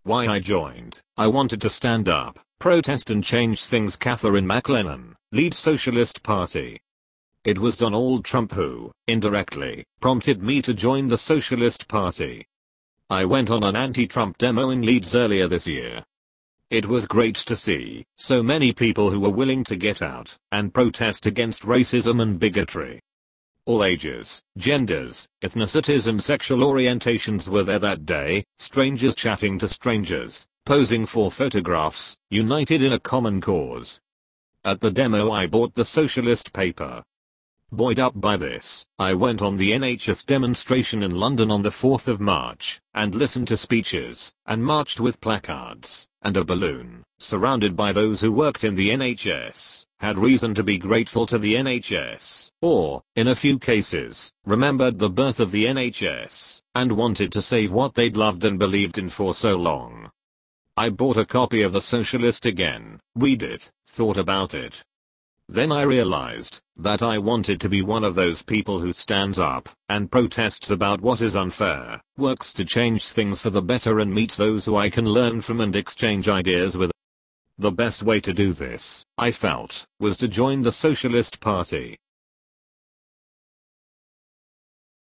Why I joined. I wanted to stand up, protest and change things. Catherine McLennan, lead Socialist Party. It was Donald Trump who, indirectly, prompted me to join the Socialist Party. I went on an anti-Trump demo in Leeds earlier this year. It was great to see so many people who were willing to get out and protest against racism and bigotry. All ages, genders, ethnicities and sexual orientations were there that day, strangers chatting to strangers, posing for photographs, united in a common cause. At the demo I bought the Socialist paper. Buoyed up by this, I went on the NHS demonstration in London on the 4th of March, and listened to speeches, and marched with placards, and a balloon, surrounded by those who worked in the NHS, had reason to be grateful to the NHS, or, in a few cases, remembered the birth of the NHS, and wanted to save what they'd loved and believed in for so long. I bought a copy of The Socialist again, read it, thought about it. Then I realized that I wanted to be one of those people who stands up and protests about what is unfair, works to change things for the better and meets those who I can learn from and exchange ideas with. The best way to do this, I felt, was to join the Socialist Party.